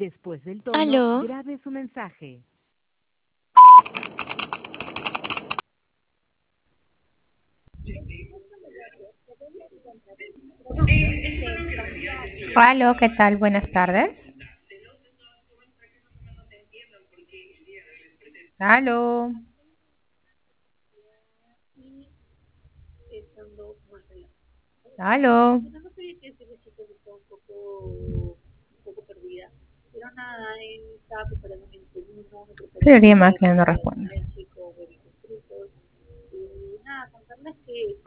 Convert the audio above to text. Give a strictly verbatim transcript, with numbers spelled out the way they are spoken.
Después del tono, Aló. grabe su mensaje. Aló, ¿qué tal? Buenas tardes. Aló. Aló. Creería más que no responde.